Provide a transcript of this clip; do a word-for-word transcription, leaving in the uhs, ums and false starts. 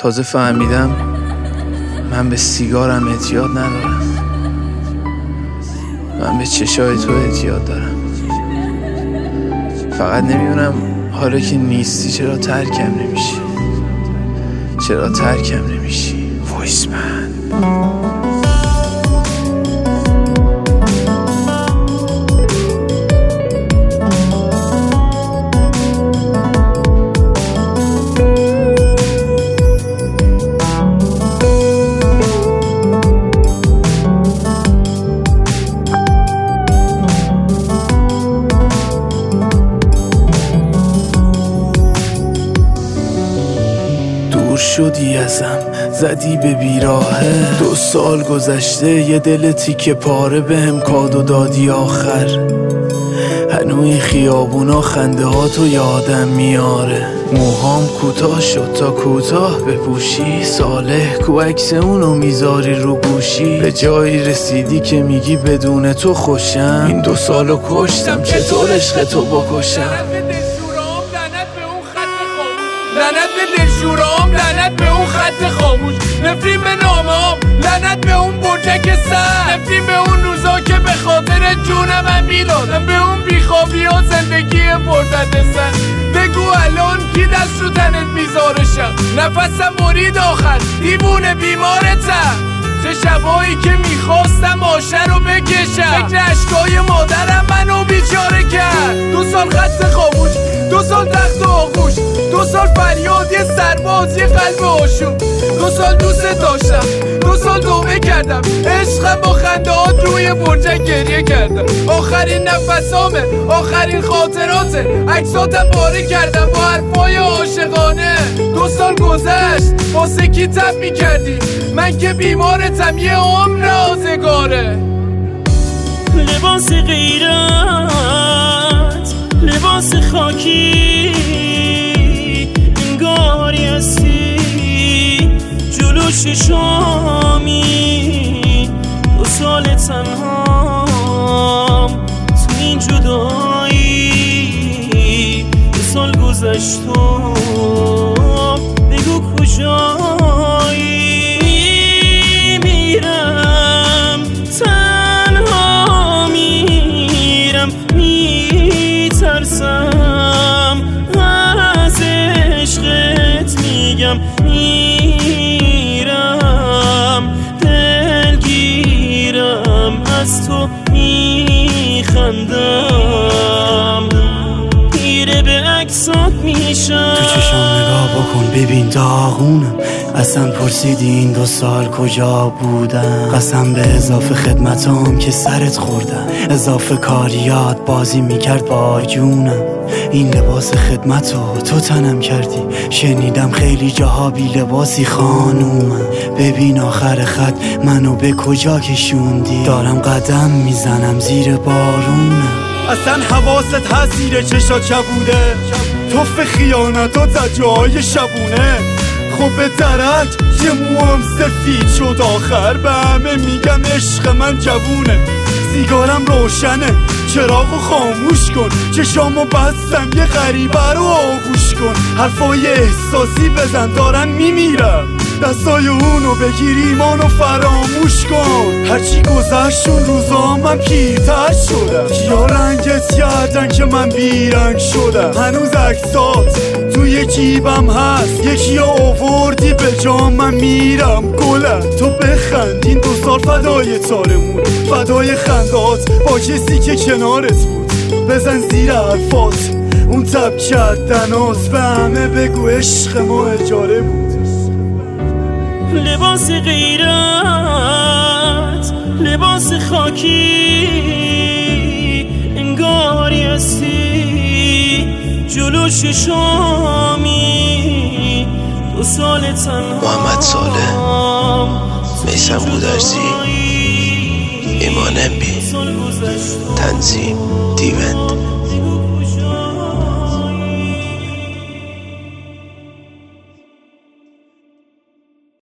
تازه فهمیدم من به سیگارم اعتیاد ندارم، من به چشای تو اعتیاد دارم. فقط نمیدونم حالا که نیستی چرا ترکم نمیشی، چرا ترکم نمیشی وایس من. شدی ازم، زدی به بیراهه. دو سال گذشته، یه دل تیکه پاره بهم کادو دادی آخر. هنوی خیابونا خنده ها تو یادم میاره. موهام کوتاه شد تا کوتاه بپوشی. صالح کو عکس اونو میذاری رو گوشی. به جایی رسیدی که میگی بدون تو خوشم. این دو سالو کشتم، چطور عشق تو بکشم. لعنت به دلشورام، لعنت به اون خط خاموش. نفرین به نامه هم، لعنت به اون برجک سر. نفرین به اون روزا که به خاطر جونم من میدادم. به اون بیخوابی و زندگی پردرد سر. بگو الان کی دست رو تنت میذارشم. نفسم برید آخر، دیوونه بیمارتم. چه شبایی که میخواستم آشه رو بکشم. فکر عشقای مادرم منو بیچاره کرد. دو سال خط خاموش، دو سال تخت و آغوش. دو سال فریاد یه سرباز، یه قلب آشوب. دو سال دوست داشتم، دو سال توبه کردم. عشقم با خندهات روی برجک گریه کردم. آخرین نفسامه، آخرین خاطراته. عکساتم پاره کردم با حرفای عاشقانه. دو سال گذشت، واسه کی تب میکردی؟ من که بیمارتم، یه عمر آزگاره. لباس غیرت، لباس خاکی، انگاری هستی جلو چشامی. دو سال تنهام تو این جدایی. دو سال گذشت و بگو کجایی. میرم تنها، میرم میترسم از عشقت. میگم میرم دلگیرم، از تو میخندم. گیره به عکسات میشم. تو چشام نگاه بکن ببین داغونم. اصلا پرسیدی این دو سال کجا بودم. قسم به اضافه خدمتام که سرت خوردم. اضافه کاریات بازی میکرد با جونم. این لباس خدمتو تو تنم کردی. شنیدم خیلی جاها بی لباسی خانومم. ببین آخر خط منو به کجا کشوندی. دارم قدم میزنم زیر بارونم. اصلا حواست هست زیر چشات چبوده. توف خیانت و زجای شبونه. خب به درک یه موام سفید شد آخر. به همه میگم عشق من جوونه. سیگارم روشنه، چراغو خاموش کن. چشامو بستم، یه غریبه رو آغوش کن. حرفای احساسی بزن، دارن میمیرم. دستای اونو بگیر، ایمانو فراموش کن. هرچی گذشت اون روزا من پیرتر شدم. کیا رنگت کردن که من بیرنگ شدم. هنوز عکسات توی جیبم هست. یکی آوردی به جا، من میرم گلم. تو بخند، این دو سال فدای تارمون، فدای خندات با کسی که کنارت بود. بزن زیر حرفات اون تب کردن هاست. به همه بگو عشق ما اجاره بود. لباس غیرت، لباس خاکی، انگاری هستی جلو چشامی. دو سال تنها. محمد صالح، میثم گودرزی، ایمان امبی، تنظیم دیوند.